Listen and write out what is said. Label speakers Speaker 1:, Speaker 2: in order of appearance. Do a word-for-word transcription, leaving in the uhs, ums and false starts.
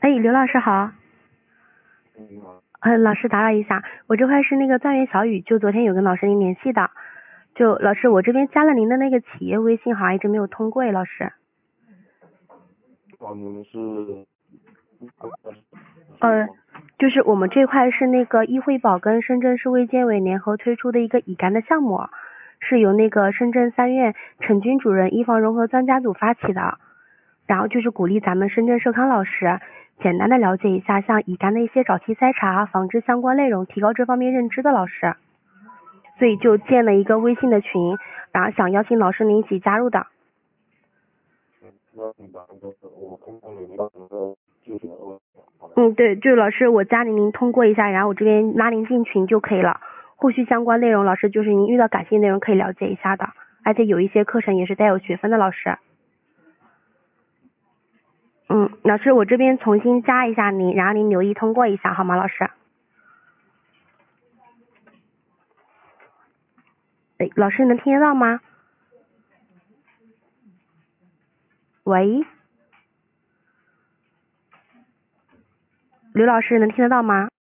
Speaker 1: 哎，刘老师好。
Speaker 2: 嗯，
Speaker 1: 呃，老师打扰一下，我这块是那个钻源小雨，就昨天有跟老师您联系的。就老师，我这边加了您的那个企业微信，好像一直没有通过诶，老师。
Speaker 2: 哦，你们是
Speaker 1: 呃，就是我们这块是那个易惠宝跟深圳市卫健委联合推出的一个乙肝的项目，是由那个深圳三院陈军主任医防融合专家组发起的。然后就是鼓励咱们深圳社康老师简单的了解一下像乙肝的一些早期筛查、防治相关内容，提高这方面认知的老师。所以就建了一个微信的群，然后想邀请老师您一起加入的。
Speaker 2: 那你把那个我看看有没有那个具体的问题。
Speaker 1: 嗯，对，就是老师我加您您通过一下，然后我这边拉您进群就可以了。后续相关内容，老师就是您遇到感兴趣内容可以了解一下的，而且有一些课程也是带有学分的，老师。嗯，老师我这边重新加一下您，然后您留意通过一下好吗，老师？哎，老师能听得到吗？喂，刘老师能听得到吗？